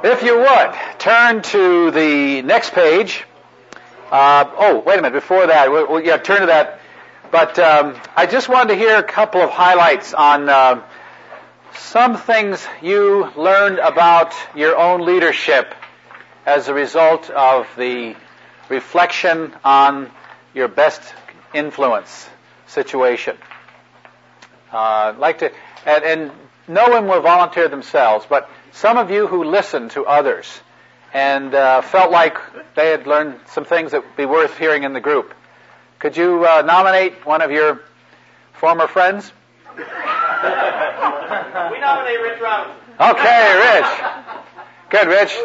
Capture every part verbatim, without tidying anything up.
If you would, turn to the next page. Uh, oh, wait a minute. Before that, we'll, we'll, yeah, turn to that. But um, I just wanted to hear a couple of highlights on uh, some things you learned about your own leadership as a result of the reflection on your best influence situation. Uh, I'd like to, and, and no one will volunteer themselves, but some of you who listened to others and uh, felt like they had learned some things that would be worth hearing in the group. Could you uh, nominate one of your former friends? We nominate Rich Robinson. Okay, Rich. Good, Rich.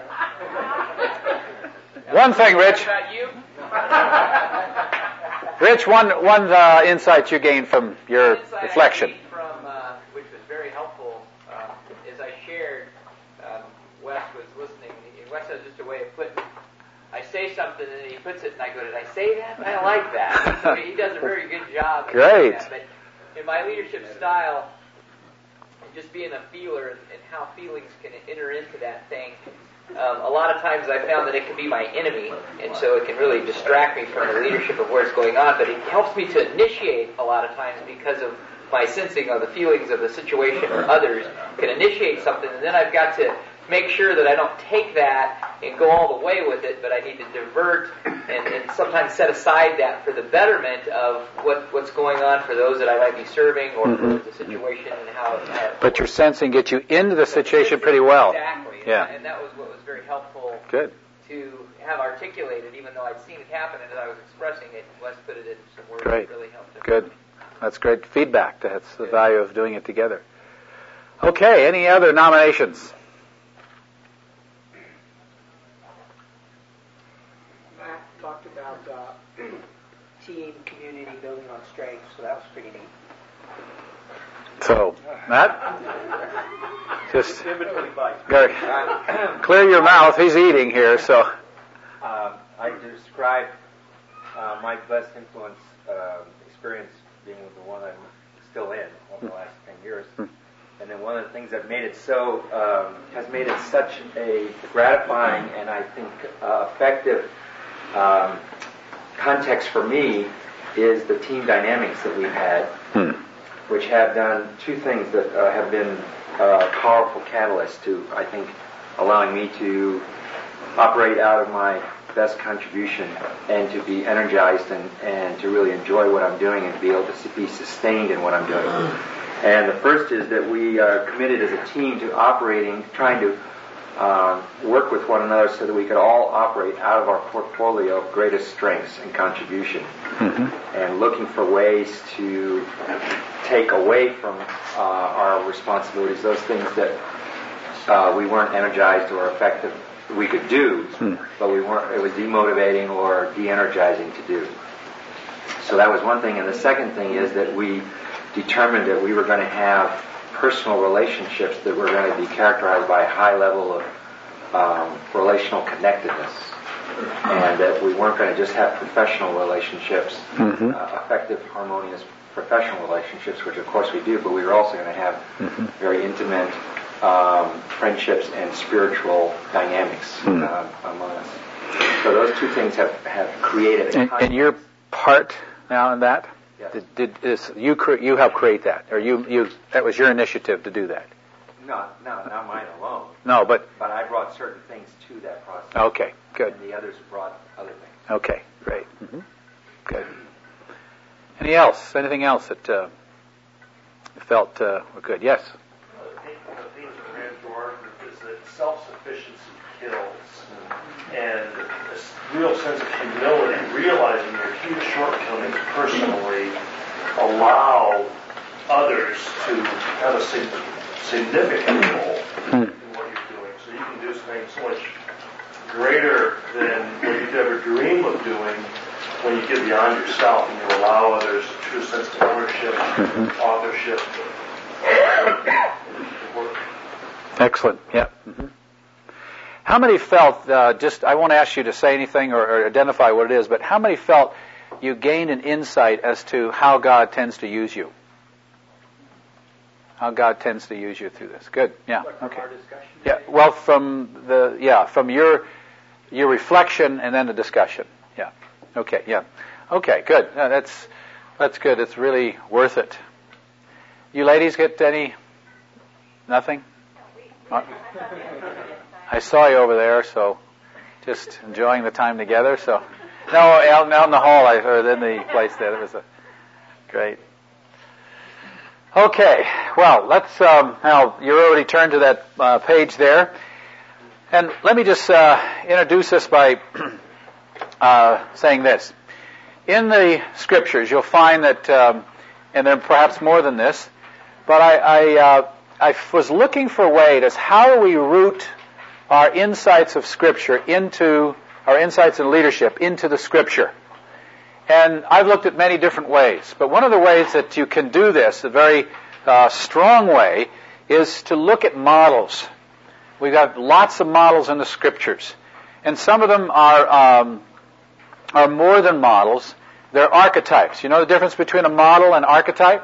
One thing, Rich. About you? Rich, one one uh, insight you gained from your Insight reflection. I gained from, uh, which was very helpful, uh, is I shared, um, Wes was listening, and Wes has just a way of putting, I say something and he puts it and I go, did I say that? I like that. So he does a very good job. of Great. doing that. But in my leadership style, and just being a feeler and, and how feelings can enter into that thing, Um, a lot of times I found that it can be my enemy, and so it can really distract me from the leadership of what's going on, but it helps me to initiate a lot of times because of my sensing of the feelings of the situation or others can initiate something, and then I've got to make sure that I don't take that and go all the way with it, but I need to divert and, and sometimes set aside that for the betterment of what, what's going on for those that I might be serving or Mm-hmm. for the situation and how, how But your sensing gets you into the situation pretty well. Exactly. Yeah. And that was what was very helpful Good. to have articulated, even though I'd seen it happen and as I was expressing it, Wes put it in some words Great. that really helped it. Good. That's great feedback. That's the value of doing it together. Okay, any other nominations? Matt talked about uh, team, community, building on strengths, so that was pretty neat. So, Matt? Just In between bites. gotta clear your mouth. He's eating here, so. Um, I described uh, my best influence uh, experience being the one I'm still in over the last ten years. And then one of the things that made it so, um, has made it such a gratifying and I think uh, effective um, context for me is the team dynamics that we've had, Hmm. which have done two things that uh, have been uh, powerful catalysts to, I think, allowing me to operate out of my best contribution and to be energized and, and to really enjoy what I'm doing and to be able to be sustained in what I'm doing. And the first is that we are committed as a team to operating, trying to um, work with one another so that we could all operate out of our portfolio of greatest strengths and contribution, Mm-hmm. and looking for ways to take away from uh, our responsibilities those things that uh, we weren't energized or effective we could do, Hmm. but we weren't. It was demotivating or de-energizing to do. So that was one thing, and the second thing is that we determined that we were going to have personal relationships that were going to be characterized by a high level of um, relational connectedness, and that we weren't going to just have professional relationships, Mhm. uh, effective, harmonious professional relationships, which of course we do, but we were also going to have Mhm. very intimate um, friendships and spiritual dynamics Hmm. uh, among us. So those two things have, have created a And, kind and your part now in that? Yes. Did, did is you cre- you helped create that, or you you that was your initiative to do that? No, no, not mine alone. No, but But I brought certain things to that process. okay, good. And the others brought other things. Okay, great. hmm Good. Any else? Anything else that uh, you felt uh, were good? Yes. The theme that ran through our group is that self-sufficiency kills, and this real sense of humility, realizing your huge shortcomings personally, allow others to have a sig- significant role Hmm. in what you're doing. So you can do things so much greater than what you could ever dream of doing when you get beyond yourself and you allow others a true sense of ownership, Mhm. authorship, uh, work. Excellent. Yeah. hmm How many felt, uh, just, I won't ask you to say anything or, or identify what it is, but how many felt you gained an insight as to how God tends to use you? how God tends to use you through this. Good. Yeah. What, from Okay. our discussion Yeah. today? Well, from the yeah, from your your reflection and then the discussion. Yeah. Okay. Yeah. Okay. Good. No, that's that's good. It's really worth it. You ladies get any? Nothing? Uh, I saw you over there, so just enjoying the time together. So no, out, out in the hall, I or in the place there. It was a great. Okay, well, let's, um, now, you already turned to that uh, page there. And let me just uh, introduce us by uh, saying this. In the Scriptures, you'll find that, um, and then perhaps more than this, but I, I, uh, I was looking for a way to how do we root our insights of Scripture into, our insights in leadership into the Scripture. And I've looked at many different ways, but one of the ways that you can do this, a very uh, strong way, is to look at models. We've got lots of models in the Scriptures, and some of them are um, are more than models. They're archetypes. You know the difference between a model and archetype?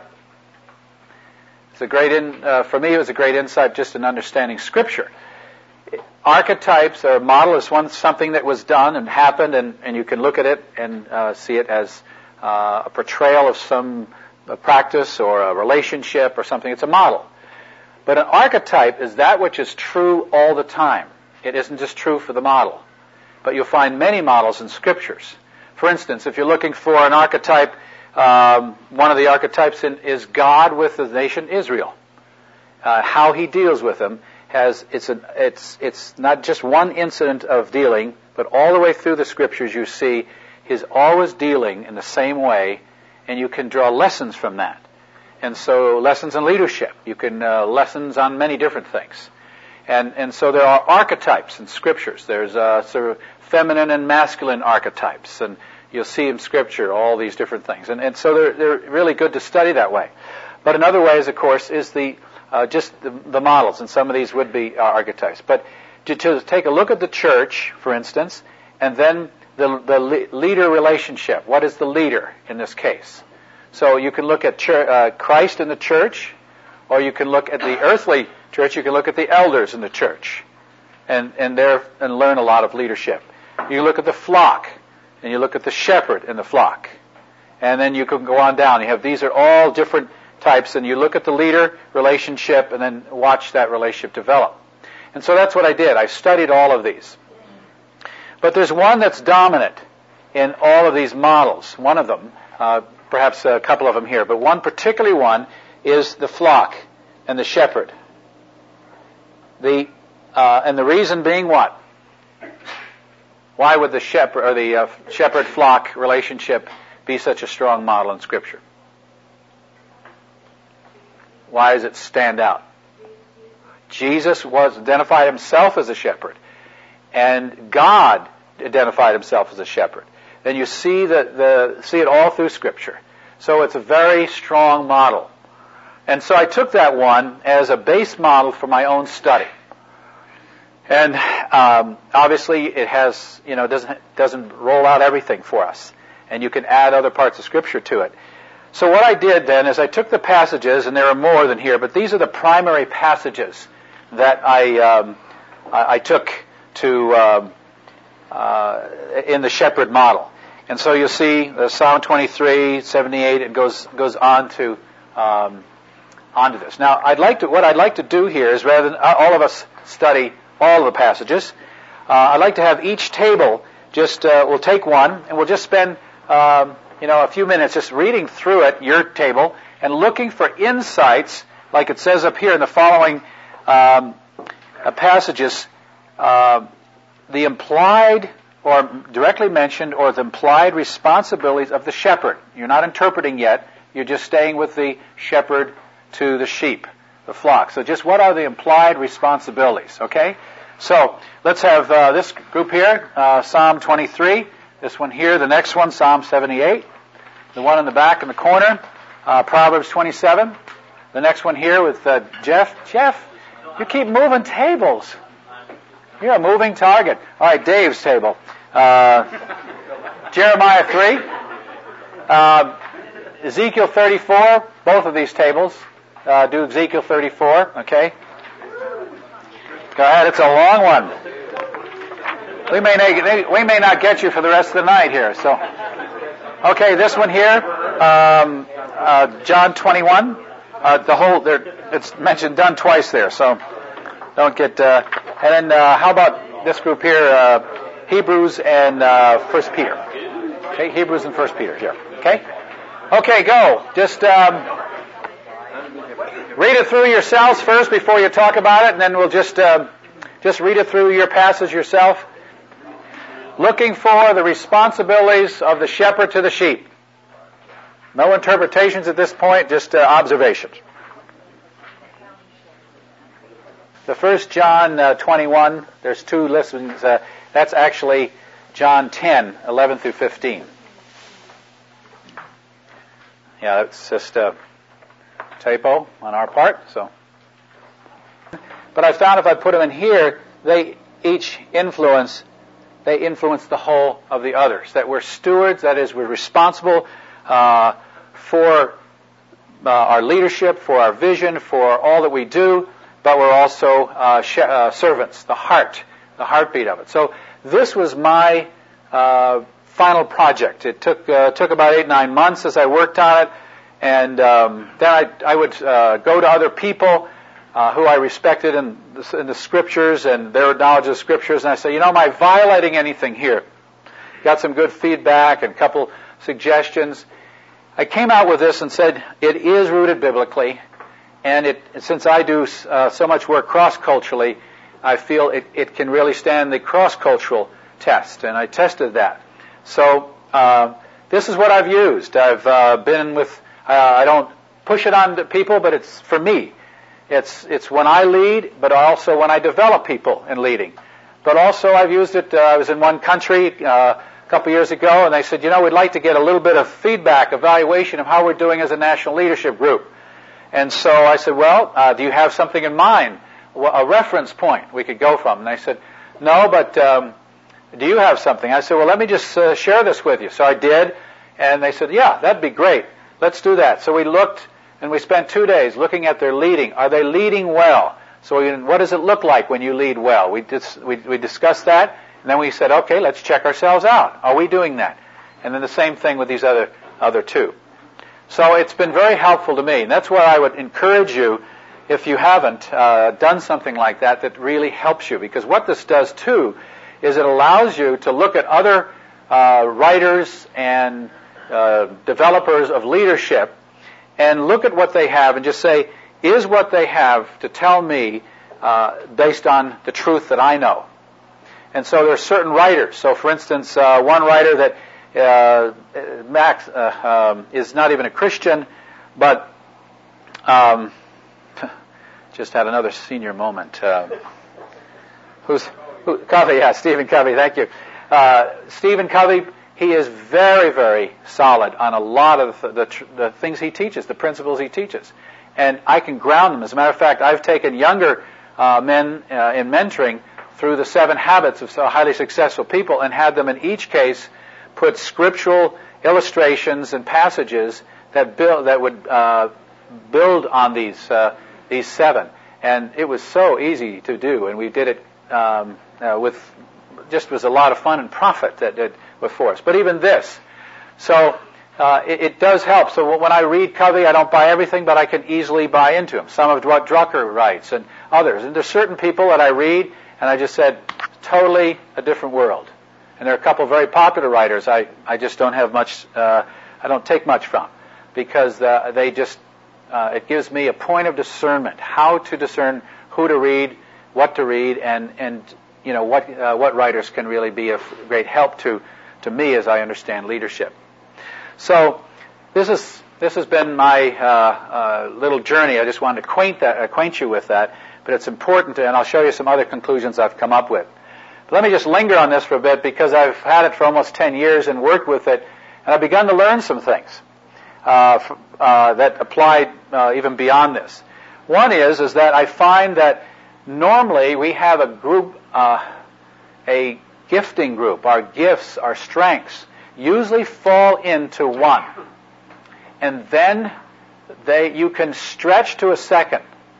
It's a great in, uh, for me. It was a great insight just in understanding Scripture. Archetypes, or a model, is one something that was done and happened, and, and you can look at it and uh, see it as uh, a portrayal of some a practice or a relationship or something. It's a model. But an archetype is that which is true all the time. It isn't just true for the model. But you'll find many models in Scriptures. For instance, if you're looking for an archetype, um, one of the archetypes in, is God with the nation Israel. Uh, how He deals with them. Has, it's, a, it's, it's not just one incident of dealing, but all the way through the Scriptures you see He's always dealing in the same way, and you can draw lessons from that. And so lessons in leadership, you can uh, lessons on many different things. And, and so there are archetypes in Scriptures. There's uh, sort of feminine and masculine archetypes, and you'll see in Scripture all these different things. And, and so they're, they're really good to study that way. But in other ways, of course, is the Uh, just the, the models, and some of these would be uh, archetypes. But to, to take a look at the church, for instance, and then the, the le- leader relationship. What is the leader in this case? So you can look at chur- uh, Christ in the church, or you can look at the earthly church. You can look at the elders in the church, and and there and learn a lot of leadership. You look at the flock, and you look at the shepherd in the flock, and then you can go on down. You have these are all different types, and you look at the leader relationship and then watch that relationship develop. And so that's what I did. I studied all of these. But there's one that's dominant in all of these models. One of them, uh, perhaps a couple of them here, but one particularly one is the flock and the shepherd. The uh, and the reason being what? Why would the shepherd or the uh, shepherd-flock relationship be such a strong model in Scripture? Why does it stand out? Jesus was identified Himself as a shepherd, and God identified Himself as a shepherd. Then you see the, the see it all through Scripture. So it's a very strong model. And so I took that one as a base model for my own study. And um, obviously it has, you know, doesn't doesn't roll out everything for us, and you can add other parts of Scripture to it. So what I did then is I took the passages, and there are more than here, but these are the primary passages that I um, I, I took to um, uh, in the shepherd model. And so you'll see the Psalm twenty-three, seventy-eight, it goes goes on to um, onto this. Now, I'd like to what I'd like to do here is rather than all of us study all of the passages, uh, I'd like to have each table just uh, we'll take one, and we'll just spend. Um, you know, a few minutes just reading through it, your table, and looking for insights, like it says up here in the following um, uh, passages, uh, the implied or directly mentioned or the implied responsibilities of the shepherd. You're not interpreting yet. You're just staying with the shepherd to the sheep, the flock. So just what are the implied responsibilities, okay? So let's have uh, this group here, uh, Psalm twenty-three. This one here, the next one, Psalm seventy-eight. The one in the back in the corner, uh, Proverbs twenty-seven. The next one here with uh, Jeff. Jeff, you keep moving tables. You're a moving target. All right, Dave's table. Uh, Jeremiah three. Uh, Ezekiel thirty-four, both of these tables. uh, do Ezekiel thirty-four, okay? Go ahead, it's a long one. We may, not, we may not get you for the rest of the night here, so. Okay, this one here, um, uh, John twenty-one. Uh, the whole, there, it's mentioned, done twice there, so don't get, uh, and then uh, how about this group here, uh, Hebrews and uh, First Peter. Okay, Hebrews and First Peter here, okay? Okay, go. Just um, read it through yourselves first before you talk about it, and then we'll just, uh, just read it through your passage yourself. Looking for the responsibilities of the shepherd to the sheep. No interpretations at this point, just uh, observations. The first John uh, twenty-one, there's two listings. Uh, that's actually John ten, eleven through fifteen. Yeah, that's just a typo on our part. So, but I found if I put them in here, they each influence. They influence the whole of the others. That we're stewards. That is, we're responsible uh, for uh, our leadership, for our vision, for all that we do. But we're also uh, sh- uh, servants, the heart, the heartbeat of it. So this was my uh, final project. It took uh, took about eight, nine months as I worked on it. And um, then I, I would uh, go to other people uh, who I respected in the, in the Scriptures and their knowledge of the Scriptures. And I say, you know, am I violating anything here? Got some good feedback and a couple suggestions. I came out with this and said, it is rooted biblically. And it, since I do uh, so much work cross-culturally, I feel it, it can really stand the cross-cultural test. And I tested that. So uh, this is what I've used. I've uh, been with, uh, I don't push it on to people, but it's for me. It's it's when I lead, but also when I develop people in leading. But also I've used it, uh, I was in one country uh, a couple years ago, and they said, you know, we'd like to get a little bit of feedback, evaluation of how we're doing as a national leadership group. And so I said, well, uh, do you have something in mind, a reference point we could go from? And they said, no, but um, do you have something? I said, well, let me just uh, share this with you. So I did, and they said, yeah, that'd be great. Let's do that. So we looked, and we spent two days looking at their leading. Are they leading well? So we, what does it look like when you lead well? We, dis, we, we discussed that, and then we said, okay, let's check ourselves out. Are we doing that? And then the same thing with these other other two. So it's been very helpful to me. And that's where I would encourage you, if you haven't uh, done something like that, that really helps you. Because what this does, too, is it allows you to look at other uh, writers and uh, developers of leadership and look at what they have and just say, is what they have to tell me uh, based on the truth that I know? And so there are certain writers. So, for instance, uh, one writer that uh, Max uh, um, is not even a Christian, but um, just had another senior moment. Uh, who's who, Covey? Yeah, Stephen Covey. Thank you, uh, Stephen Covey. He is very, very solid on a lot of the, the, the things he teaches, the principles he teaches. And I can ground them. As a matter of fact, I've taken younger uh, men uh, in mentoring through the seven habits of highly successful people and had them in each case put scriptural illustrations and passages that build, that would uh, build on these uh, these seven. And it was so easy to do. And we did it um, uh, with, just was a lot of fun and profit that did for us. But even this. So uh, it, it does help. So when I read Covey, I don't buy everything, but I can easily buy into him. Some of what Drucker writes and others. And there's certain people that I read, and I just said, totally a different world. And there are a couple of very popular writers I, I just don't have much, uh, I don't take much from. Because uh, they just, uh, it gives me a point of discernment, how to discern who to read, what to read, and, and you know, what, uh, what writers can really be of great help to to me as I understand leadership. So this is this has been my uh, uh, little journey. I just wanted to acquaint that acquaint you with that, but it's important to, and I'll show you some other conclusions I've come up with. But let me just linger on this for a bit because I've had it for almost ten years and worked with it, and I've begun to learn some things uh, f- uh, that apply uh, even beyond this. One is is that I find that normally we have a group, uh, a gifting group, our gifts, our strengths, usually fall into one. And then they you can stretch to a second,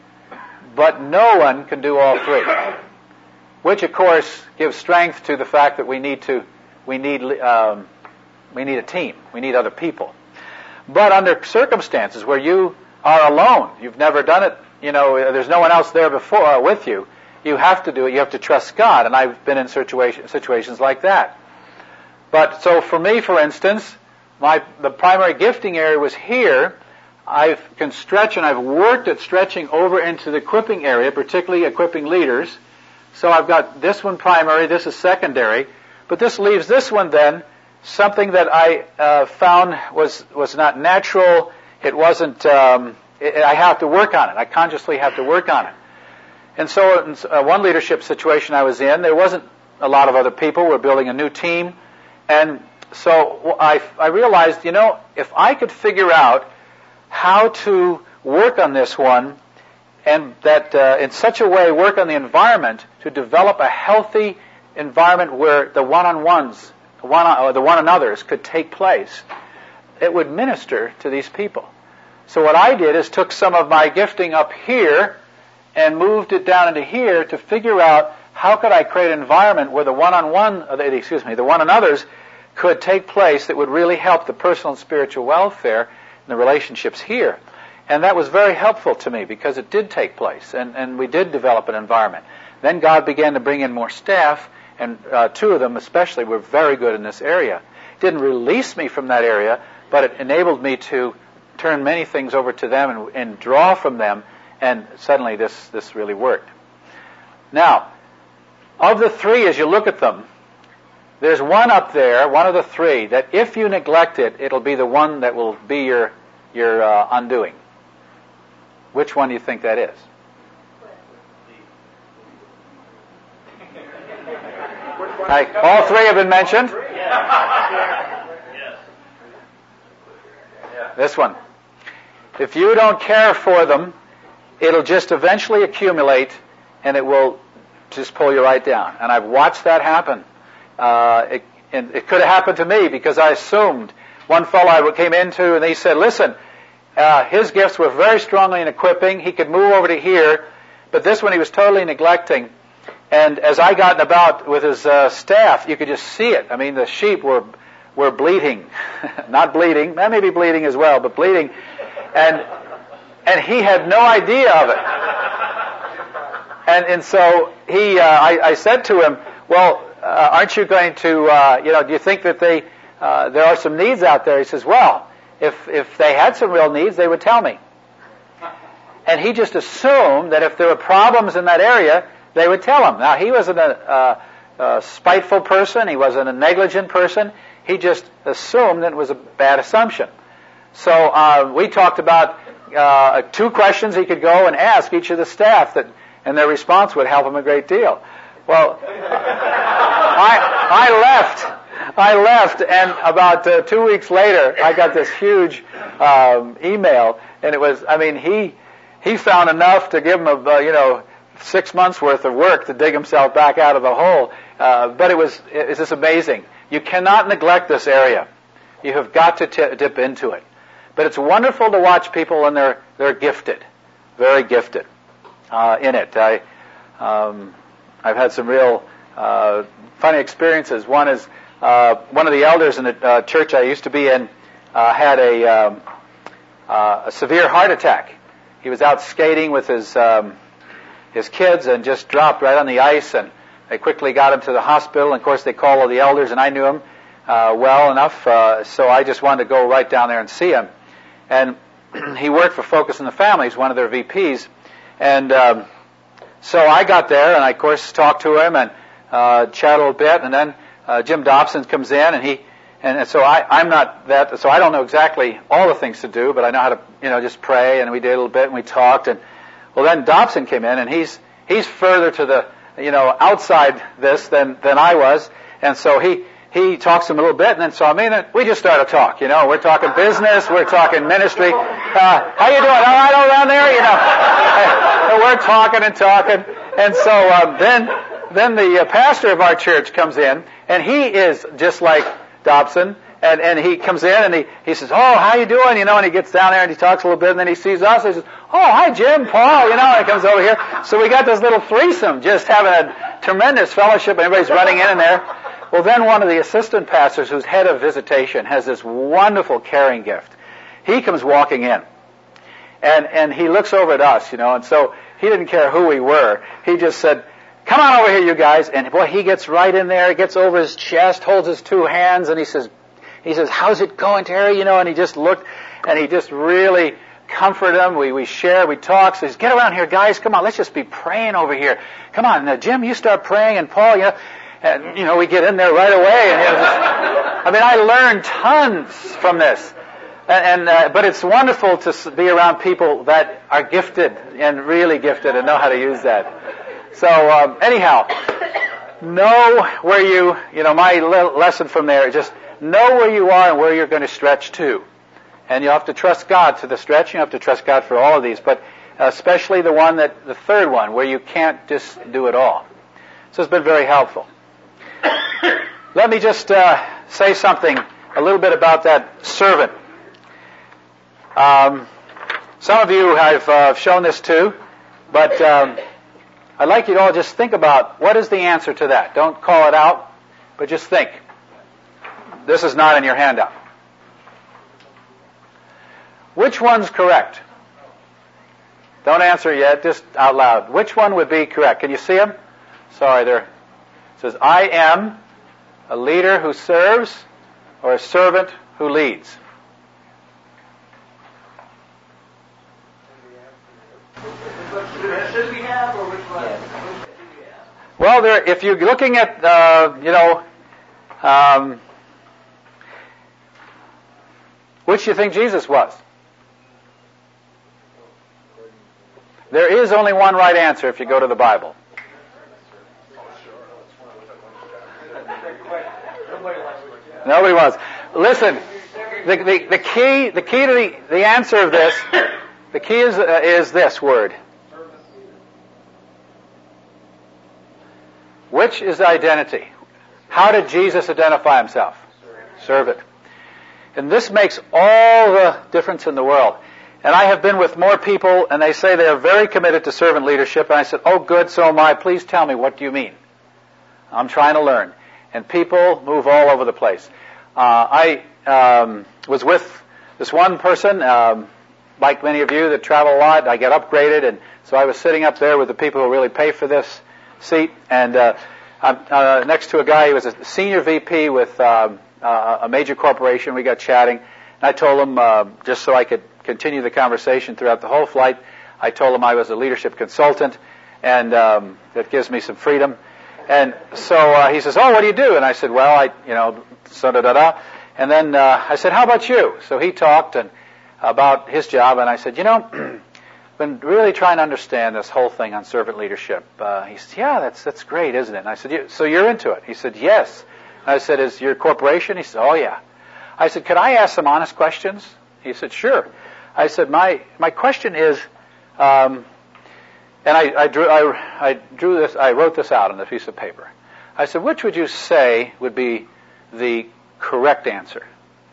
but no one can do all three. Which, of course, gives strength to the fact that we need to we need um, we need a team, we need other people. But under circumstances where you are alone, you've never done it, you know, there's no one else there before uh, with you. You have to do it. You have to trust God, and I've been in situation, situations like that. But so for me, for instance, my the primary gifting area was here. I can stretch, and I've worked at stretching over into the equipping area, particularly equipping leaders. So I've got this one primary, this is secondary, but this leaves this one then something that I uh, found was was not natural. It wasn't. Um, it, I have to work on it. I consciously have to work on it. And so, in uh, one leadership situation I was in, there wasn't a lot of other people. We're building a new team, and so I I realized, you know, if I could figure out how to work on this one, and that uh, in such a way work on the environment to develop a healthy environment where the one-on-ones, one or the one-another's could take place, it would minister to these people. So what I did is took some of my gifting up here and moved it down into here to figure out how could I create an environment where the one-on-one, uh, the, excuse me, the one-another's could take place that would really help the personal and spiritual welfare and the relationships here. And that was very helpful to me because it did take place, and, and we did develop an environment. Then God began to bring in more staff, and uh, two of them especially were very good in this area. It didn't release me from that area, but it enabled me to turn many things over to them and, and draw from them, and suddenly this, this really worked. Now, of the three, as you look at them, there's one up there, one of the three, that if you neglect it, it'll be the one that will be your, your uh, undoing. Which one do you think that is? I, all three have been mentioned. This one. If you don't care for them, it'll just eventually accumulate, and it will just pull you right down. And I've watched that happen. Uh, it, and it could have happened to me because I assumed. One fellow I came into, and he said, listen, Uh, his gifts were very strongly in equipping. He could move over to here, but this one he was totally neglecting. And as I got about with his uh, staff, you could just see it. I mean, the sheep were were bleeding, not bleeding, maybe bleeding as well, but bleeding, and and he had no idea of it. And and so he, uh, I, I said to him, well, uh, aren't you going to, uh, you know, do you think that they uh, there are some needs out there? He says, well, If if they had some real needs, they would tell me. And he just assumed that if there were problems in that area, they would tell him. Now, he wasn't a, a, a spiteful person. He wasn't a negligent person. He just assumed that it was a bad assumption. So uh, we talked about uh, two questions he could go and ask each of the staff, that, and their response would help him a great deal. Well, I I left. I left, and about uh, two weeks later, I got this huge um, email, and it was, I mean, he he found enough to give him, a, uh, you know, six months worth of work to dig himself back out of the hole. Uh, but it was, it's just amazing. You cannot neglect this area. You have got to t- dip into it. But it's wonderful to watch people, and they're they're gifted, very gifted uh, in it. I um, I've had some real uh, funny experiences. One is. Uh, one of the elders in the uh, church I used to be in uh, had a, um, uh, a severe heart attack. He was out skating with his um, his kids and just dropped right on the ice, and they quickly got him to the hospital. And of course, they called all the elders, and I knew him uh, well enough, uh, so I just wanted to go right down there and see him. And he worked for Focus on the Family. He's one of their V Ps. And um, so I got there, and I, of course, talked to him and uh, chatted a little bit, and then Uh, Jim Dobson comes in, and he, and, and so I, I'm not that, so I don't know exactly all the things to do, but I know how to, you know, just pray, and we did a little bit, and we talked, and, well, then Dobson came in, and he's, he's further to the, you know, outside this than, than I was, and so he, he talks to him a little bit, and then, so I mean, we just started to talk, you know, we're talking business, we're talking ministry, uh, how you doing, all right around there, you know, and we're talking and talking, and so, um, then, Then the uh, pastor of our church comes in, and he is just like Dobson, And, and he comes in and he, he says, oh, how you doing? You know, and he gets down there and he talks a little bit and then he sees us and he says, oh, hi, Jim, Paul, you know, and he comes over here. So we got this little threesome just having a tremendous fellowship and everybody's running in and there. Well, then one of the assistant pastors who's head of visitation has this wonderful caring gift. He comes walking in and, and he looks over at us, you know, and so he didn't care who we were. He just said, come on over here, you guys. And boy, he gets right in there, gets over his chest, holds his two hands and he says, He says, how's it going, Terry? You know, and he just looked, and he just really comforted him. We we share, we talk. So he says, get around here, guys. Come on, let's just be praying over here. Come on, now, Jim, you start praying, and Paul, you know, and you know, we get in there right away. And you know, just, I mean, I learned tons from this, and, and uh, but it's wonderful to be around people that are gifted and really gifted and know how to use that. So um, anyhow, know where you, you know, my lesson from there is just. Know where you are and where you're going to stretch to. And you have to trust God to the stretch. You have to trust God for all of these, but especially the one that, the third one, where you can't just do it all. So it's been very helpful. Let me just uh, say something a little bit about that servant. Um, some of you have uh, shown this too, but um, I'd like you to all just think about what is the answer to that. Don't call it out, but just think. This is not in your handout. Which one's correct? Don't answer yet, just out loud. Which one would be correct? Can you see them? Sorry, there. It says, I am a leader who serves or a servant who leads. Should we have or which one? Well, there, if you're looking at, uh, you know, um, which do you think Jesus was? There is only one right answer if you go to the Bible. Nobody was. Listen, the, the, the key the key to the, the answer of this, the key is, uh, is this word. Which is identity? How did Jesus identify himself? Servant. And this makes all the difference in the world. And I have been with more people, and they say they are very committed to servant leadership. And I said, oh, good, so am I. Please tell me, what do you mean? I'm trying to learn. And people move all over the place. Uh, I um, was with this one person, um, like many of you that travel a lot. I get upgraded, and so I was sitting up there with the people who really pay for this seat. And uh, I'm uh, next to a guy who was a senior V P with um, uh, a major corporation. We got chatting. And I told him, uh, just so I could continue the conversation throughout the whole flight, I told him I was a leadership consultant, and um, that gives me some freedom. And so uh, he says, oh, what do you do? And I said, well, I, you know, so da da da. And then uh, I said, how about you? So he talked and about his job, and I said, you know, been really trying to understand this whole thing on servant leadership. Uh, he said, yeah, that's that's great, isn't it? And I said, so you're into it? He said, yes. And I said, is your corporation? He said, oh, yeah. I said, could I ask some honest questions? He said, sure. I said, my my question is, um, and I, I drew I, I drew this, I wrote this out on a piece of paper. I said, which would you say would be the correct answer?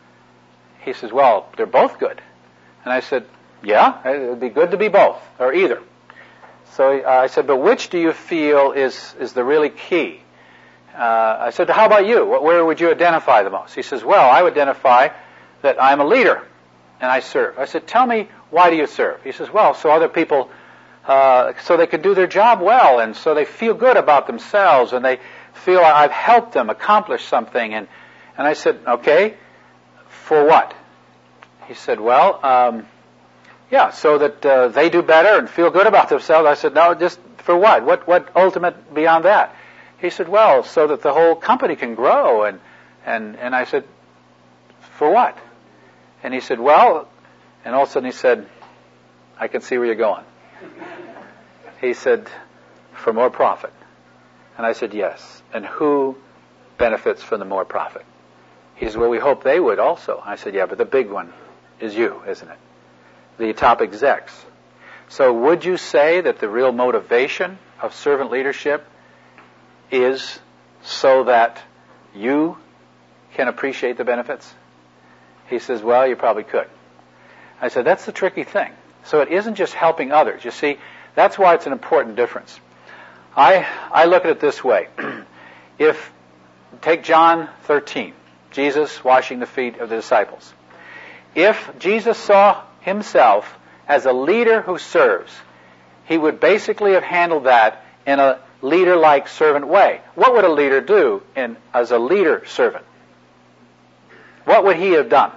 He says, well, they're both good. And I said, yeah, it would be good to be both, or either. So uh, I said, but which do you feel is is the really key? Uh, I said, how about you? Where would you identify the most? He says, well, I would identify that I'm a leader and I serve. I said, tell me, why do you serve? He says, well, so other people, uh, so they can do their job well, and so they feel good about themselves, and they feel I've helped them accomplish something. And, and I said, okay, for what? He said, well, um, yeah, so that uh, they do better and feel good about themselves. I said, no, just for what? What what ultimate beyond that? He said, well, so that the whole company can grow. And, and, and I said, for what? And he said, well, and all of a sudden he said, I can see where you're going. He said, for more profit. And I said, yes. And who benefits from the more profit? He said, well, we hope they would also. I said, yeah, but the big one is you, isn't it? The top execs. So would you say that the real motivation of servant leadership is so that you can appreciate the benefits? He says, well, you probably could. I said, that's the tricky thing. So it isn't just helping others. You see, that's why it's an important difference. I I look at it this way. If, take John thirteen, Jesus washing the feet of the disciples. If Jesus saw himself as a leader who serves, he would basically have handled that in a leader-like servant way. What would a leader do in, as a leader servant? What would he have done?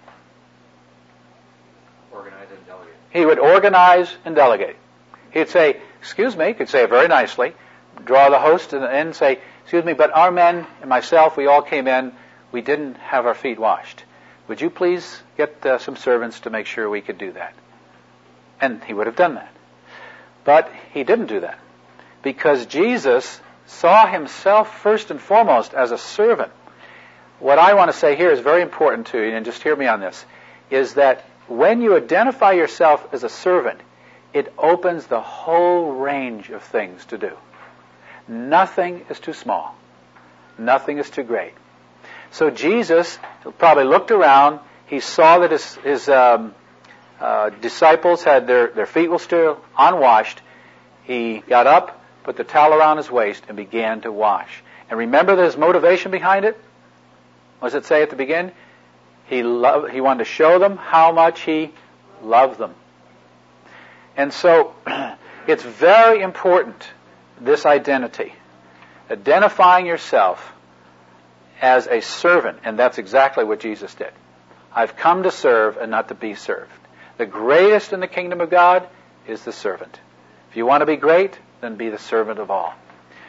Organize and delegate. He would organize and delegate. He'd say, excuse me, he could say it very nicely, draw the host in and say, excuse me, but our men and myself, we all came in, we didn't have our feet washed. Would you please get uh, some servants to make sure we could do that? And he would have done that. But he didn't do that, because Jesus saw himself first and foremost as a servant. What I want to say here is very important to you, and just hear me on this, is that when you identify yourself as a servant, it opens the whole range of things to do. Nothing is too small. Nothing is too great. So Jesus probably looked around. He saw that his, his um, uh, disciples had their, their feet were still unwashed. He got up, put the towel around his waist, and began to wash. And remember his motivation behind it? What does it say at the beginning? He loved, he wanted to show them how much he loved them. And so it's very important, this identity, identifying yourself as a servant, and that's exactly what Jesus did. I've come to serve and not to be served. The greatest in the kingdom of God is the servant. If you want to be great, then be the servant of all.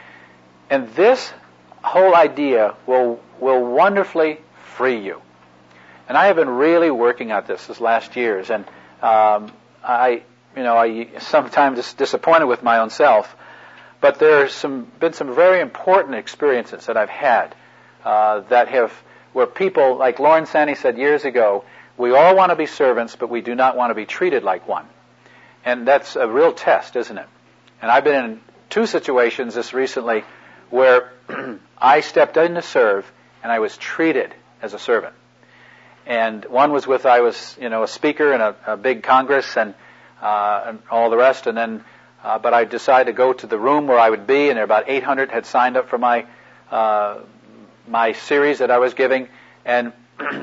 And this whole idea will will wonderfully free you. And I have been really working at this this last years, and um, I, you know, I sometimes disappointed with my own self, but there's some been some very important experiences that I've had uh, that have where people, like Lauren Sandy said years ago, we all want to be servants, but we do not want to be treated like one. And that's a real test, isn't it? And I've been in two situations this recently where I stepped in to serve and I was treated as a servant. And one was with, I was, you know, a speaker in a, a big congress and, uh, and all the rest. And then, uh, but I decided to go to the room where I would be, and there about eight hundred had signed up for my, uh, my series that I was giving. And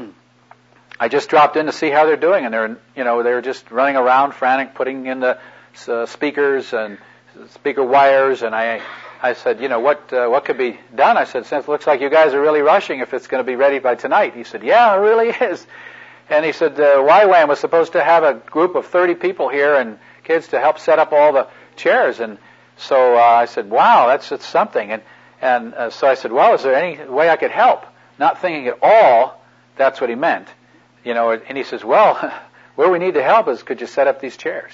I just dropped in to see how they're doing. And they're, you know, they were just running around frantic, putting in the uh, speakers and speaker wires. And I, I said, you know, what uh, what could be done? I said, since it looks like you guys are really rushing if it's going to be ready by tonight. He said, yeah, it really is. And he said, uh, Y WAM was supposed to have a group of thirty people here and kids to help set up all the chairs. And so uh, I said, wow, that's, that's something. And and uh, so I said, well, is there any way I could help? Not thinking at all that's what he meant. You know, and he says, well, where we need to help is could you set up these chairs?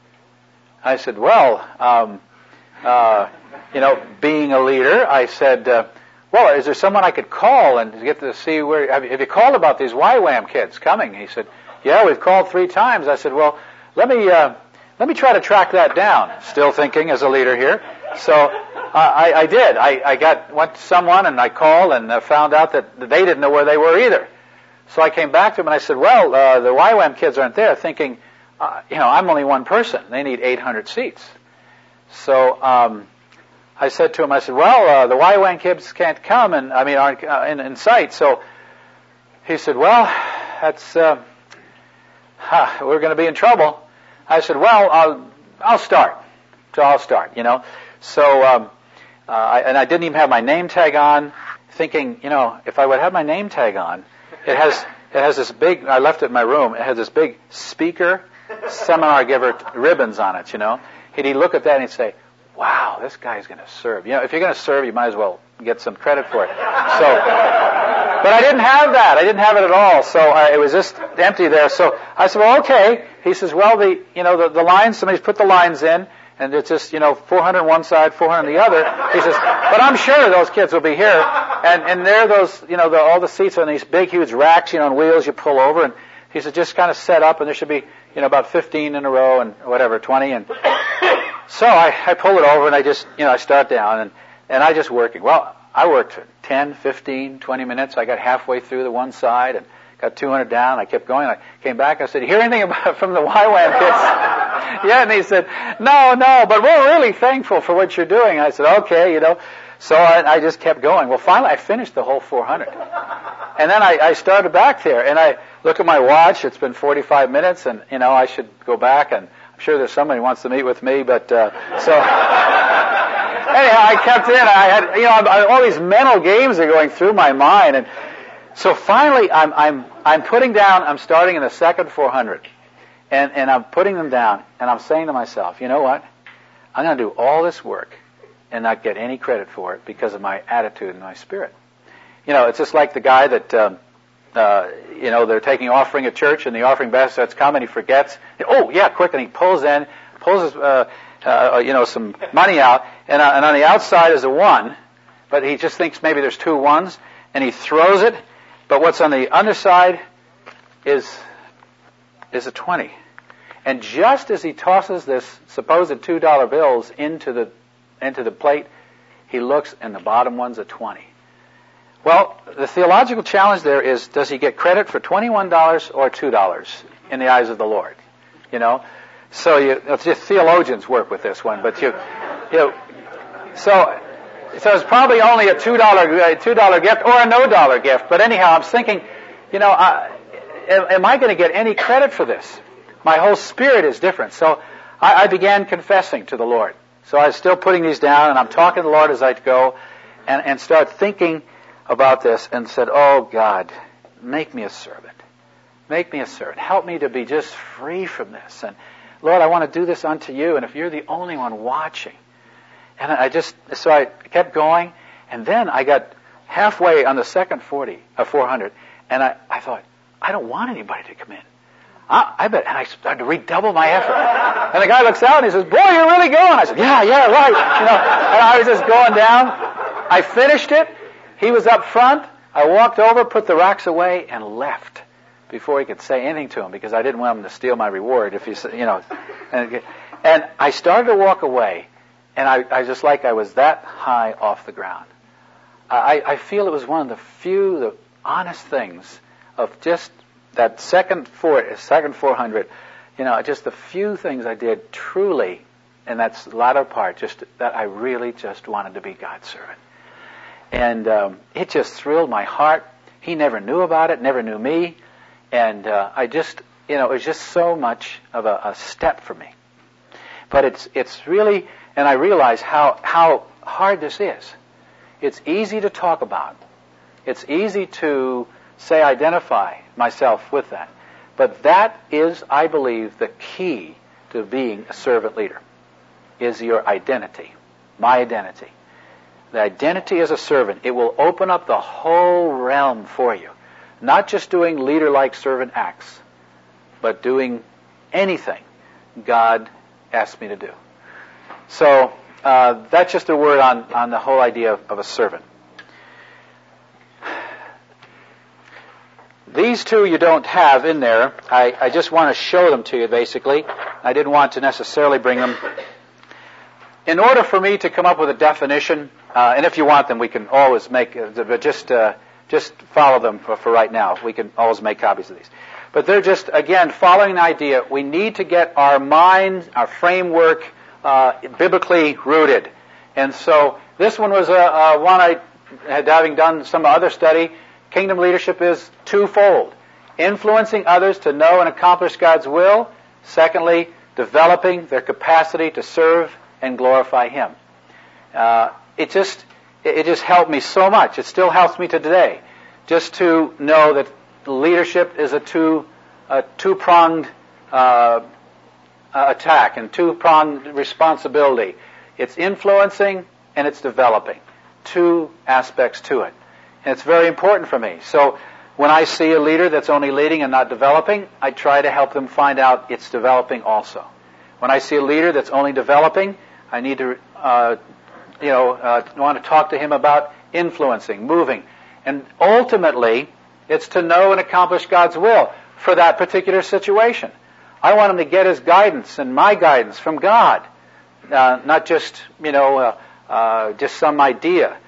I said, well, um, uh, you know, being a leader, I said, uh, well, is there someone I could call and get to see where, have you, have you called about these Y WAM kids coming? He said, yeah, we've called three times. I said, well, let me, uh, let me try to track that down. Still thinking as a leader here. So, uh, I, I did. I, I got, went to someone and I called and uh, found out that they didn't know where they were either. So I came back to him and I said, well, uh, the Y WAM kids aren't there, thinking, uh, you know, I'm only one person. They need eight hundred seats. So, um, I said to him, I said, well, uh, the Y WAM kids can't come, and I mean, aren't uh, in, in sight. So he said, well, that's uh, huh, we're going to be in trouble. I said, well, I'll I'll start. So I'll start, you know. So um, uh, I, and I didn't even have my name tag on, thinking, you know, if I would have my name tag on, it has it has this big. I left it in my room. It has this big speaker, seminar giver ribbons on it, you know. He'd he'd look at that and he'd say, wow, this guy's going to serve. You know, if you're going to serve, you might as well get some credit for it. So, but I didn't have that. I didn't have it at all. So I, it was just empty there. So I said, well, okay. He says, well, the you know the, the lines. Somebody's put the lines in, and it's just you know four hundred on one side, four hundred on the other. He says, but I'm sure those kids will be here. And and there, those you know the, all the seats are on these big, huge racks, you know, on wheels you pull over. And he said, just kind of set up, and there should be you know about fifteen in a row and whatever, twenty and. So I, I pull it over and I just, you know, I start down and, and I just working. Well, I worked for ten, fifteen, twenty minutes. I got halfway through the one side and got two hundred down. I kept going. I came back. I said, hear anything about from the Y WAM kids? Yeah, and he said, no, no, but we're really thankful for what you're doing. I said, okay, you know. So I, I just kept going. Well, finally, I finished the whole four hundred. And then I, I started back there, and I look at my watch. It's been forty-five minutes, and, you know, I should go back, and I'm sure there's somebody who wants to meet with me, but, uh, so, anyhow, I kept in. I had, you know, I, all these mental games are going through my mind, and so finally, I'm, I'm, I'm putting down, I'm starting in the second four hundred, and, and I'm putting them down, and I'm saying to myself, you know what? I'm going to do all this work and not get any credit for it because of my attitude and my spirit. You know, it's just like the guy that, um, uh, you know, they're taking offering at church, and the offering basket's come, and he forgets. Oh, yeah, quick, and he pulls in, pulls his, uh, uh, you know, some money out, and, uh, and on the outside is a one, but he just thinks maybe there's two ones, and he throws it, but what's on the underside is is a twenty. And just as he tosses this supposed two dollar bills into the into the plate, he looks, and the bottom one's a twenty. Well, the theological challenge there is, does he get credit for twenty-one dollars or two dollars in the eyes of the Lord? You know? So you, it's just theologians work with this one, but you, you know, so, so it's probably only a two dollar, two dollar gift or a no dollar gift. But anyhow, I'm thinking, you know, I, am I going to get any credit for this? My whole spirit is different. So I, I began confessing to the Lord. So I was still putting these down, and I'm talking to the Lord as I go, and, and start thinking about this, and said, oh, God, make me a servant. Make me a servant. Help me to be just free from this. And, Lord, I want to do this unto you, and if you're the only one watching. And I just, so I kept going, and then I got halfway on the second forty, uh, four hundred, and I, I thought, I don't want anybody to come in. I, I bet, and I started to redouble my effort. And the guy looks out and he says, boy, you're really going. I said, yeah, yeah, right. You know, and I was just going down. I finished it. He was up front. I walked over, put the rocks away, and left before he could say anything to him, because I didn't want him to steal my reward if he, you know. And, and I started to walk away, and I, I just like I was that high off the ground. I, I feel it was one of the few, the honest things of just that second four, second four hundred, you know, just the few things I did truly, and that's the latter part, just that I really just wanted to be God's servant. And um, it just thrilled my heart. He never knew about it, never knew me, and uh, I just, you know, it was just so much of a, a step for me. But it's it's really, and I realize how how hard this is. It's easy to talk about. It's easy to say, identify myself with that. But that is, I believe, the key to being a servant leader, is your identity, my identity. The identity as a servant, it will open up the whole realm for you. Not just doing leader-like servant acts, but doing anything God asked me to do. So uh, that's just a word on, on the whole idea of, of a servant. These two you don't have in there. I, I just want to show them to you, basically. I didn't want to necessarily bring them. In order for me to come up with a definition, uh, and if you want them, we can always make, uh, but just uh, just follow them for, for right now. We can always make copies of these. But they're just, again, following an idea. We need to get our mind, our framework, uh, biblically rooted. And so this one was a, a one I had, having done some other study. Kingdom leadership is twofold. Influencing others to know and accomplish God's will. Secondly, developing their capacity to serve and glorify Him. Uh, it just it just helped me so much. It still helps me to today, just to know that leadership is a two a two-pronged uh, attack and two-pronged responsibility. It's influencing and it's developing. Two aspects to it. And it's very important for me. So when I see a leader that's only leading and not developing, I try to help them find out it's developing also. When I see a leader that's only developing, I need to, uh, you know, uh, want to talk to him about influencing, moving. And ultimately, it's to know and accomplish God's will for that particular situation. I want him to get his guidance and my guidance from God, uh, not just, you know, uh, uh, just some idea.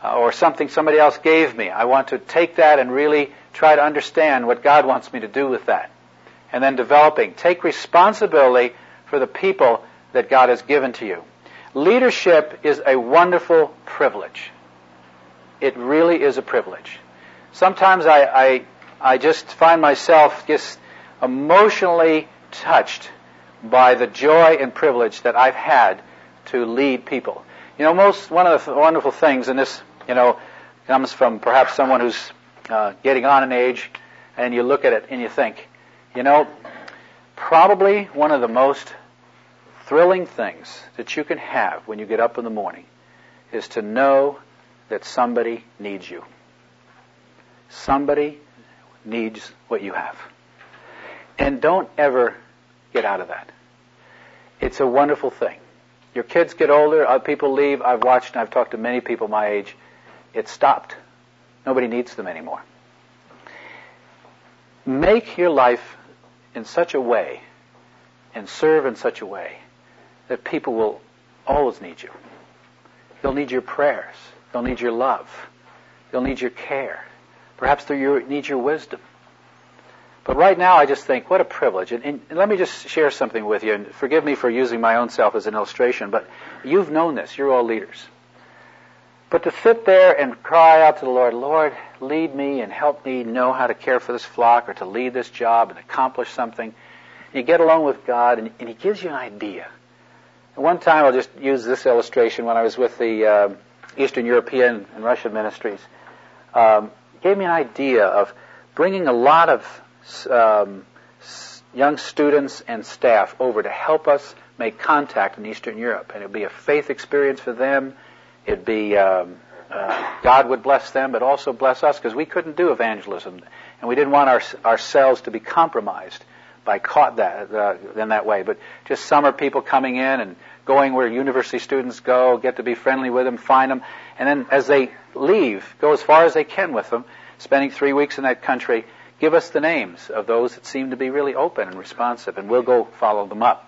uh, or something somebody else gave me. I want to take that and really try to understand what God wants me to do with that. And then developing. Take responsibility for the people that God has given to you. Leadership is a wonderful privilege. It really is a privilege. Sometimes I, I, I just find myself just emotionally touched by the joy and privilege that I've had to lead people. You know, most one of the th- wonderful things, and this, you know, comes from perhaps someone who's uh, getting on in age, and you look at it and you think, you know, probably one of the most thrilling things that you can have when you get up in the morning is to know that somebody needs you. Somebody needs what you have. And don't ever get out of that. It's a wonderful thing. Your kids get older, other people leave. I've watched and I've talked to many people my age. It stopped. Nobody needs them anymore. Make your life in such a way and serve in such a way that people will always need you. They'll need your prayers. They'll need your love. They'll need your care. Perhaps they'll need your wisdom. But right now I just think, what a privilege. And, and let me just share something with you, and forgive me for using my own self as an illustration, but you've known this. You're all leaders. But to sit there and cry out to the Lord, Lord, lead me and help me know how to care for this flock or to lead this job and accomplish something. And you get along with God, and, and He gives you an idea. And one time, I'll just use this illustration, when I was with the uh, Eastern European and Russian ministries, um, gave me an idea of bringing a lot of um, young students and staff over to help us make contact in Eastern Europe. And it would be a faith experience for them. It would be, um, uh, God would bless them, but also bless us, because we couldn't do evangelism. And we didn't want our, ourselves to be compromised by caught that uh, in that way. But just summer people coming in and going where university students go, get to be friendly with them, find them, and then as they leave, go as far as they can with them, spending three weeks in that country, give us the names of those that seem to be really open and responsive, and we'll go follow them up.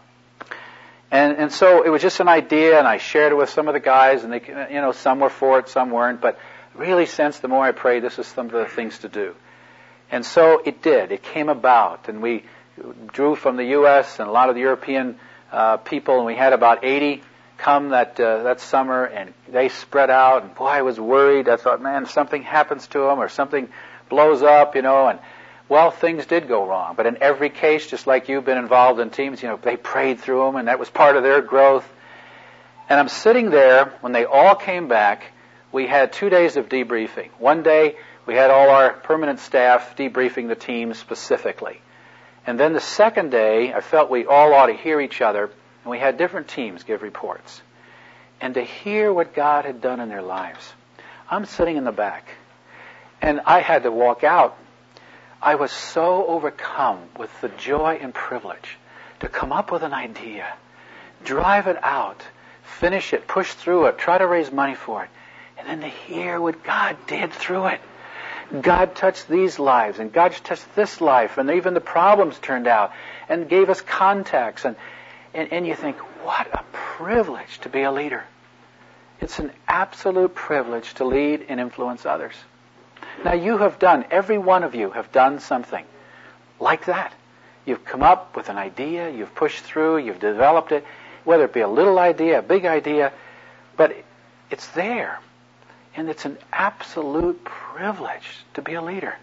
And and so it was just an idea, and I shared it with some of the guys, and they, you know, some were for it, some weren't, but really sensed the more I prayed, this is some of the things to do. And so it did. It came about, and we drew from the U S and a lot of the European uh, people, and we had about eighty come that uh, that summer, and they spread out, and boy, I was worried. I thought, man, if something happens to them or something blows up, you know, and well, things did go wrong. But in every case, just like you've been involved in teams, you know, they prayed through them, and that was part of their growth. And I'm sitting there when they all came back. We had two days of debriefing. One day, we had all our permanent staff debriefing the team specifically. And then the second day, I felt we all ought to hear each other, and we had different teams give reports. And to hear what God had done in their lives. I'm sitting in the back, and I had to walk out. I was so overcome with the joy and privilege to come up with an idea, drive it out, finish it, push through it, try to raise money for it, and then to hear what God did through it. God touched these lives, and God touched this life, and even the problems turned out, and gave us contacts. And, and, and you think, what a privilege to be a leader. It's an absolute privilege to lead and influence others. Now you have done, every one of you have done something like that. You've come up with an idea, you've pushed through, you've developed it, whether it be a little idea, a big idea, but it's there. And it's an absolute privilege to be a leader.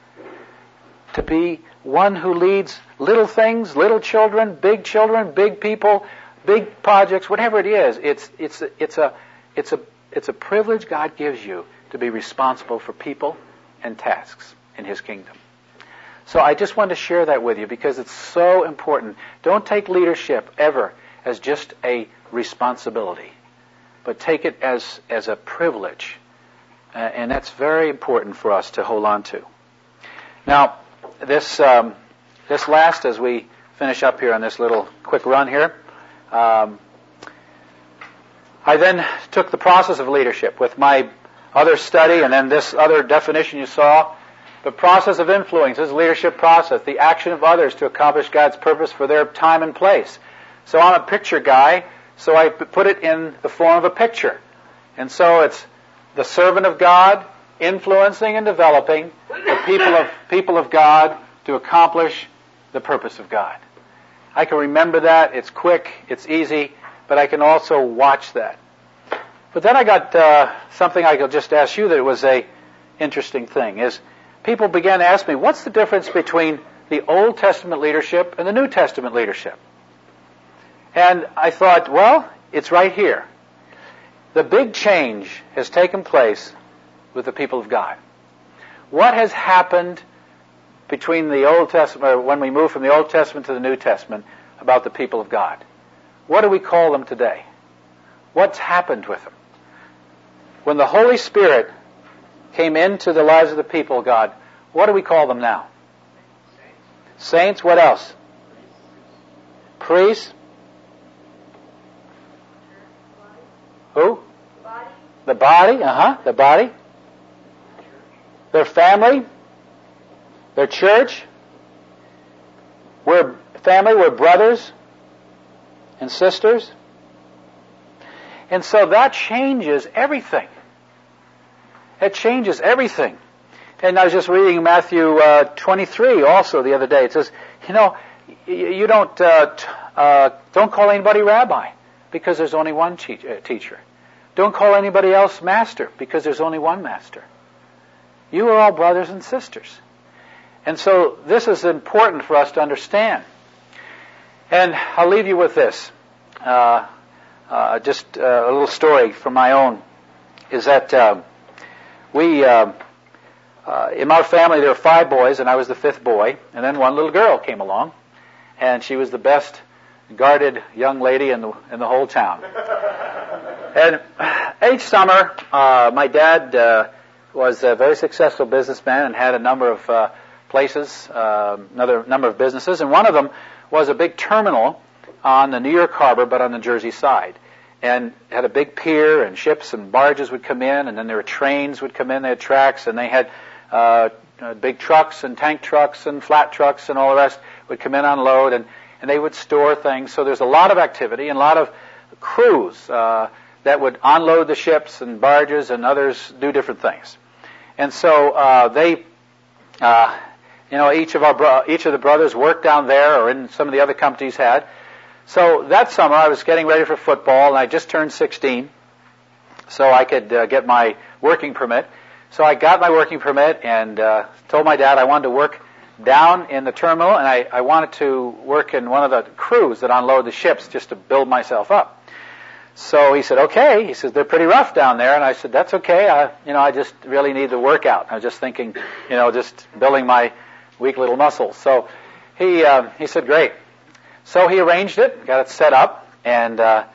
To be one who leads little things, little children, big children, big people, big projects, whatever it is. It's it's it's a it's a it's a privilege God gives you to be responsible for people and tasks in His kingdom. So I just wanted to share that with you because it's so important. Don't take leadership ever as just a responsibility, but take it as as a privilege. Uh, and that's very important for us to hold on to. Now, this um, this last, as we finish up here on this little quick run here, um, I then took the process of leadership with my other study, and then this other definition you saw. The process of influence is leadership process, the action of others to accomplish God's purpose for their time and place. So I'm a picture guy, so I put it in the form of a picture. And so it's the servant of God, influencing and developing the people of people of God to accomplish the purpose of God. I can remember that. It's quick. It's easy. But I can also watch that. But then I got uh, something I could just ask you that it was a interesting thing. Is people began to ask me, what's the difference between the Old Testament leadership and the New Testament leadership? And I thought, well, it's right here. The big change has taken place with the people of God. What has happened between the Old Testament, or when we move from the Old Testament to the New Testament, about the people of God? What do we call them today? What's happened with them? When the Holy Spirit came into the lives of the people of God, what do we call them now? Saints. What else? Priests. Who? Body. The body. Uh-huh. The body. Their family. Their church. We're family. We're brothers and sisters. And so that changes everything. It changes everything. And I was just reading Matthew uh, twenty-three also the other day. It says, you know, you don't uh, t- uh, don't call anybody rabbi because there's only one te- uh, teacher. Don't call anybody else master because there's only one master. You are all brothers and sisters. And so this is important for us to understand. And I'll leave you with this. Uh, uh, just uh, a little story from my own is that uh, we... Uh, Uh, in our family, there were five boys, and I was the fifth boy. And then one little girl came along, and she was the best guarded young lady in the in the whole town. And each summer, uh, my dad uh, was a very successful businessman and had a number of uh, places, uh, another number of businesses, and one of them was a big terminal on the New York Harbor, but on the Jersey side. And had a big pier, and ships and barges would come in, and then there were trains would come in, they had tracks, and they had uh, uh, big trucks and tank trucks and flat trucks and all the rest would come in, unload, and, and they would store things. So there's a lot of activity and a lot of crews uh, that would unload the ships and barges, and others do different things. And so uh, they, uh, you know, each of our bro- each of the brothers worked down there, or in some of the other companies had. So that summer, I was getting ready for football, and I just turned sixteen, so I could uh, get my working permit. So I got my working permit and uh, told my dad I wanted to work down in the terminal, and I, I wanted to work in one of the crews that unload the ships just to build myself up. So he said, okay. He says, they're pretty rough down there. And I said, that's okay. I, you know, I just really need the workout. I was just thinking, you know, just building my weak little muscles. So he uh, he said, great. So he arranged it, got it set up, and uh,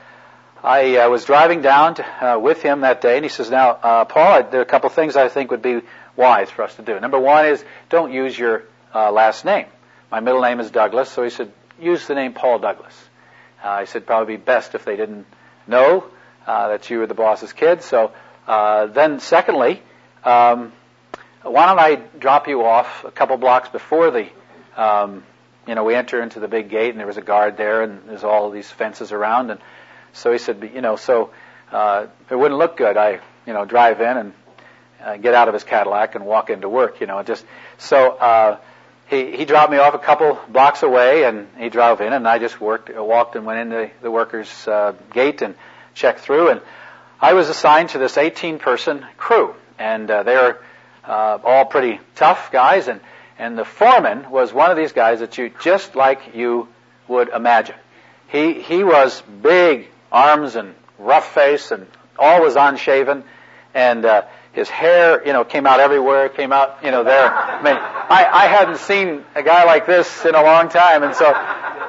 I uh, was driving down to, uh, with him that day, and he says, now, uh, Paul, I, there are a couple things I think would be wise for us to do. Number one is don't use your uh, last name. My middle name is Douglas, so he said, use the name Paul Douglas. Uh, I said, probably be best if they didn't know uh, that you were the boss's kid. So uh, then secondly, um, why don't I drop you off a couple blocks before the... Um, You know, we enter into the big gate, and there was a guard there, and there's all these fences around. And so he said, you know, so uh, it wouldn't look good. I, you know, drive in and uh, get out of his Cadillac and walk into work. You know, just so uh, he he dropped me off a couple blocks away, and he drove in, and I just worked, walked, and went into the workers' uh, gate and checked through. And I was assigned to this eighteen-person crew, and uh, they're uh, all pretty tough guys, and. And the foreman was one of these guys that you, just like you would imagine. He he was big arms and rough face and always unshaven, and uh, his hair, you know, came out everywhere, came out, you know, there. I mean, I, I hadn't seen a guy like this in a long time, and so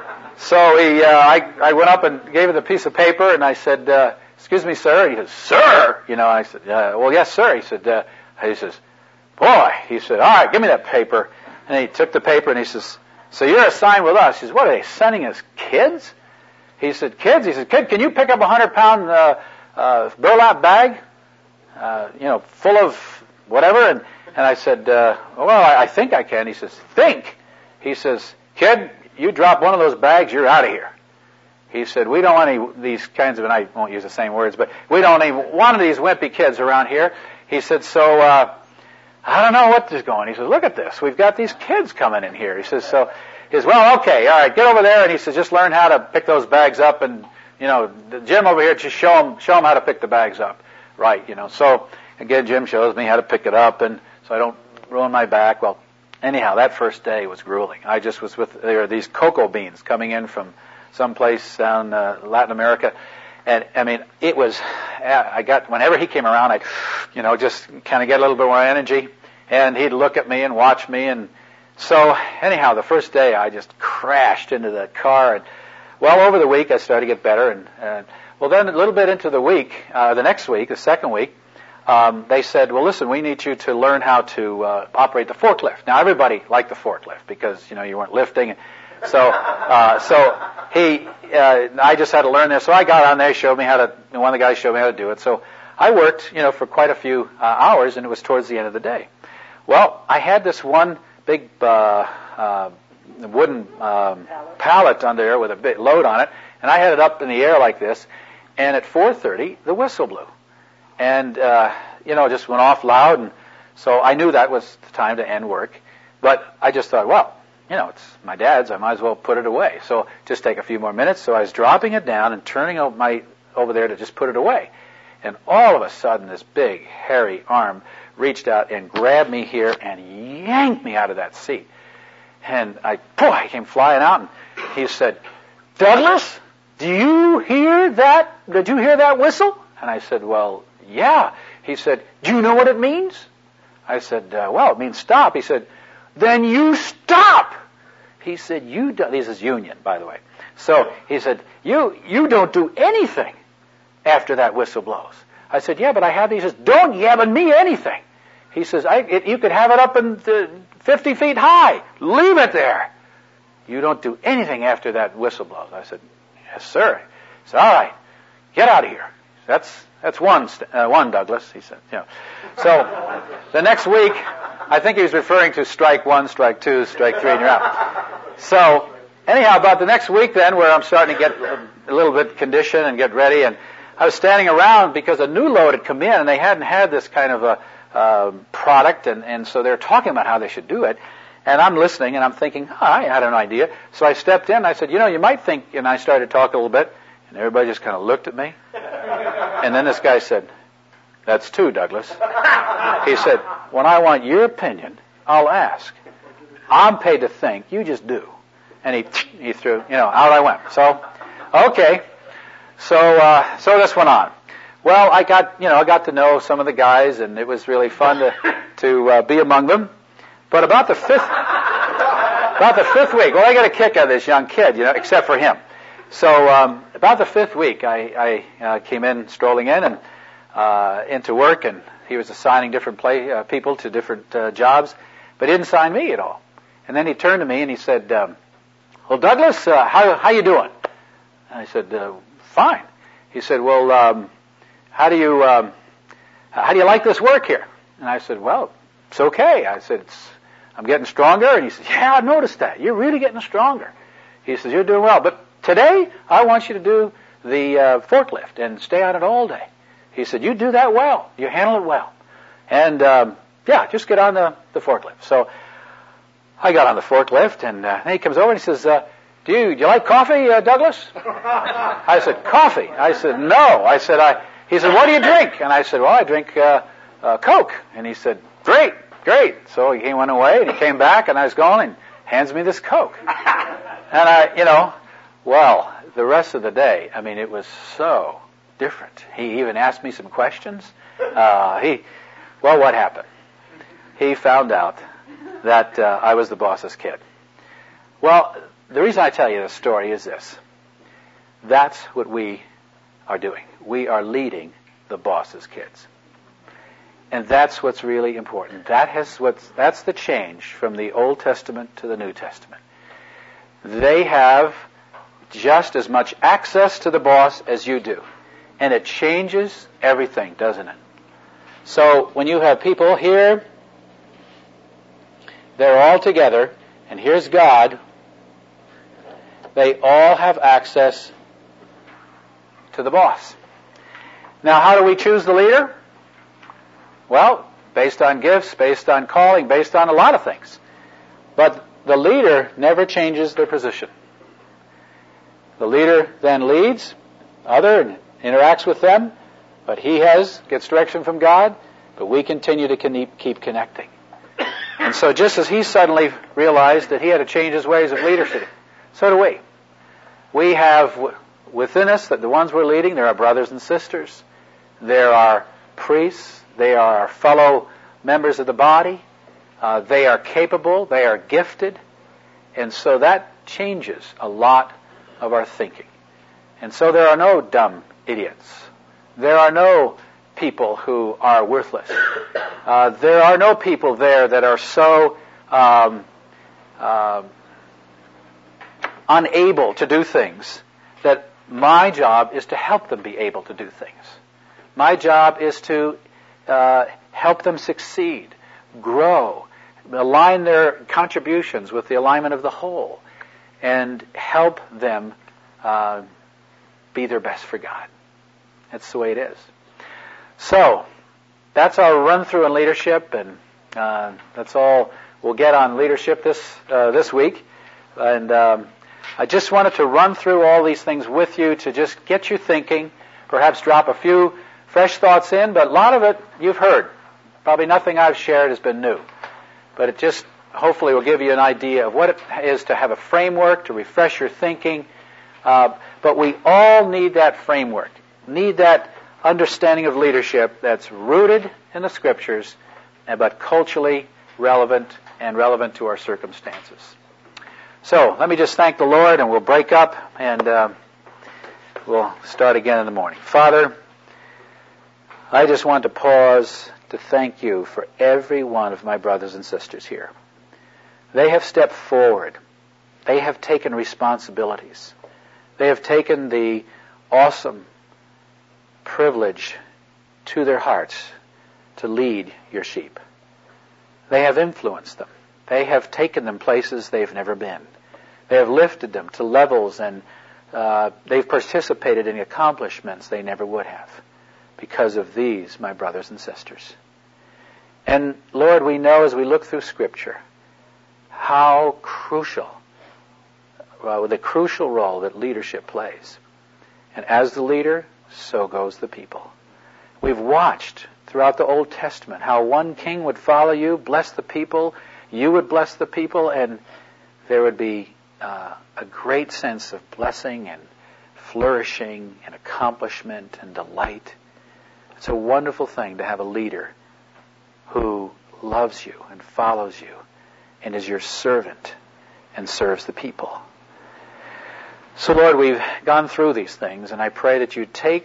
so he, uh, I I went up and gave him the piece of paper, and I said, uh, "Excuse me, sir." He says, "Sir," you know. I said, uh, "Well, yes, sir." He said, uh, "He says, boy," he said, "all right, give me that paper." And he took the paper and he says, "So you're assigned with us." He says, "What are they sending us, kids?" He said, "Kids?" He said, "Kid, can you pick up a hundred pound uh, uh, burlap bag, uh, you know, full of whatever?" And and I said, uh, "Well, I, I think I can." He says, "Think?" He says, "Kid, you drop one of those bags, you're out of here." He said, we don't want any these kinds of, and I won't use the same words, but we don't need one of these wimpy kids around here. He said, so, uh, I don't know what is going. He says, look at this. We've got these kids coming in here. He says, so, he says, well, okay, all right, get over there. And he says, just learn how to pick those bags up. And, you know, Jim over here, just show him, show him how to pick the bags up. Right, you know. So, again, Jim shows me how to pick it up, and so I don't ruin my back. Well, anyhow, that first day was grueling. I just was with, there were these cocoa beans coming in from someplace down uh, Latin America. And, I mean, it was, I got, whenever he came around, I'd, you know, just kind of get a little bit more energy. And he'd look at me and watch me. And so, anyhow, the first day I just crashed into the car. And, well, over the week I started to get better. And, and well, then a little bit into the week, uh, the next week, the second week, um, they said, well, listen, we need you to learn how to uh, operate the forklift. Now, everybody liked the forklift because, you know, you weren't lifting. So, uh, so he, uh, I just had to learn this. So I got on there, showed me how to, one of the guys showed me how to do it. So I worked, you know, for quite a few uh, hours, and it was towards the end of the day. Well, I had this one big uh, uh, wooden um, pallet under there with a big load on it, and I had it up in the air like this, and at four thirty, the whistle blew. And, uh, you know, it just went off loud, and so I knew that was the time to end work. But I just thought, well, you know, it's my dad's, I might as well put it away. So just take a few more minutes. So I was dropping it down and turning over, my, over there to just put it away. And all of a sudden, this big, hairy arm reached out and grabbed me here and yanked me out of that seat. And I, boy, I came flying out, and he said, Douglas, do you hear that? Did you hear that whistle? And I said, well, yeah. He said, do you know what it means? I said, uh, well, it means stop. He said, then you stop. He said, you do, this is union, by the way. So he said, you you don't do anything after that whistle blows. I said, yeah, but I have these. He says, don't yab me anything. He says, I, it, you could have it up in the fifty feet high. Leave it there. You don't do anything after that whistle blows. I said, yes, sir. He said, all right, get out of here. That's that's one, uh, one Douglas, he said. You know. So the next week, I think he was referring to strike one, strike two, strike three, and you're out. So anyhow, about the next week then, where I'm starting to get a little bit conditioned and get ready, and I was standing around because a new load had come in, and they hadn't had this kind of a uh, product, and, and so they're talking about how they should do it. And I'm listening, and I'm thinking, oh, I had an idea. So I stepped in, and I said, you know, you might think, and I started to talk a little bit, and everybody just kind of looked at me. And then this guy said, that's two, Douglas. He said, when I want your opinion, I'll ask. I'm paid to think, you just do. And he he threw, you know, out I went. So, okay. So, uh, so this went on. Well, I got, you know, I got to know some of the guys, and it was really fun to, to uh, be among them. But about the fifth, about the fifth week, well, I got a kick out of this young kid, you know, except for him. So um, about the fifth week, I, I uh, came in, strolling in, and uh, into work, and he was assigning different play, uh, people to different uh, jobs, but he didn't assign me at all. And then he turned to me and he said, um, "Well, Douglas, uh, how how you doing?" And I said, uh, "Fine." He said, "Well, um, how do you um, how do you like this work here?" And I said, "Well, it's okay." I said, it's, "I'm getting stronger." And he said, "Yeah, I noticed that. You're really getting stronger." He says, "You're doing well, but today I want you to do the uh, forklift and stay on it all day." He said, "You do that well. You handle it well. And, um, yeah, just get on the, the forklift." So I got on the forklift, and uh, then he comes over and he says, uh, do you, do you like coffee, uh, Douglas? I said, "Coffee?" I said, "No." I said, I, he said, "What do you drink?" And I said, "Well, I drink uh, uh, Coke." And he said, "Great, great." So he went away, and he came back, and I was gone, and hands me this Coke. And I, you know, well, the rest of the day, I mean, it was so different. He even asked me some questions. Uh, he, well, what happened? He found out that uh, I was the boss's kid. Well, the reason I tell you this story is this. That's what we are doing. We are leading the boss's kids. And that's what's really important. That has what's, that's the change from the Old Testament to the New Testament. They have just as much access to the boss as you do. And it changes everything, doesn't it? So when you have people here, they're all together, and here's God. They all have access to the boss. Now, how do we choose the leader? Well, based on gifts, based on calling, based on a lot of things. But the leader never changes their position. The leader then leads other and interacts with them, but he has, gets direction from God, but we continue to keep connecting. And so just as he suddenly realized that he had to change his ways of leadership, so do we. We have within us that the ones we're leading, there are brothers and sisters. There are priests. They are our fellow members of the body. Uh, they are capable. They are gifted. And so that changes a lot of our thinking. And so there are no dumb idiots. There are no people who are worthless. Uh, there are no people there that are so um, uh, unable to do things that my job is to help them be able to do things. My job is to uh, help them succeed, grow, align their contributions with the alignment of the whole, and help them uh, be their best for God. That's the way it is. So, that's our run-through on leadership, and uh, that's all we'll get on leadership this uh, this week. And um, I just wanted to run through all these things with you to just get you thinking, perhaps drop a few fresh thoughts in, but a lot of it you've heard. Probably nothing I've shared has been new. But it just hopefully will give you an idea of what it is to have a framework, to refresh your thinking. Uh, but we all need that framework, need that understanding of leadership that's rooted in the Scriptures, but culturally relevant and relevant to our circumstances. So let me just thank the Lord, and we'll break up, and uh, we'll start again in the morning. Father, I just want to pause to thank you for every one of my brothers and sisters here. They have stepped forward. They have taken responsibilities. They have taken the awesome privilege to their hearts to lead your sheep. They have influenced them. They have taken them places they've never been. They have lifted them to levels, and uh, they've participated in accomplishments they never would have because of these, my brothers and sisters. And Lord, we know as we look through Scripture how crucial, uh, the crucial role that leadership plays. And as the leader, so goes the people. We've watched throughout the Old Testament how one king would follow you, bless the people, you would bless the people, and there would be uh, a great sense of blessing and flourishing and accomplishment and delight. It's a wonderful thing to have a leader who loves you and follows you and is your servant and serves the people. So, Lord, we've gone through these things, and I pray that you take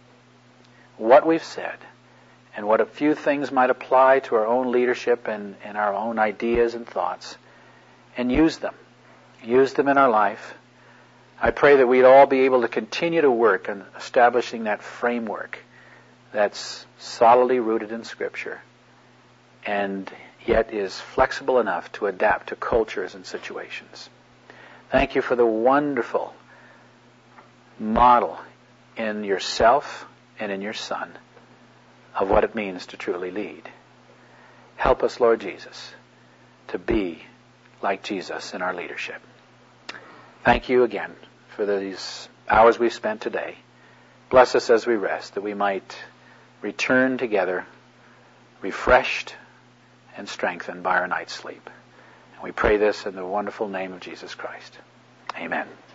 what we've said and what a few things might apply to our own leadership and, and our own ideas and thoughts, and use them. Use them in our life. I pray that we'd all be able to continue to work on establishing that framework that's solidly rooted in Scripture and yet is flexible enough to adapt to cultures and situations. Thank you for the wonderful model in yourself and in your Son of what it means to truly lead. Help us, Lord Jesus, to be like Jesus in our leadership. Thank you again for these hours we've spent today. Bless us as we rest, that we might return together refreshed and strengthened by our night's sleep. And we pray this in the wonderful name of Jesus Christ. Amen.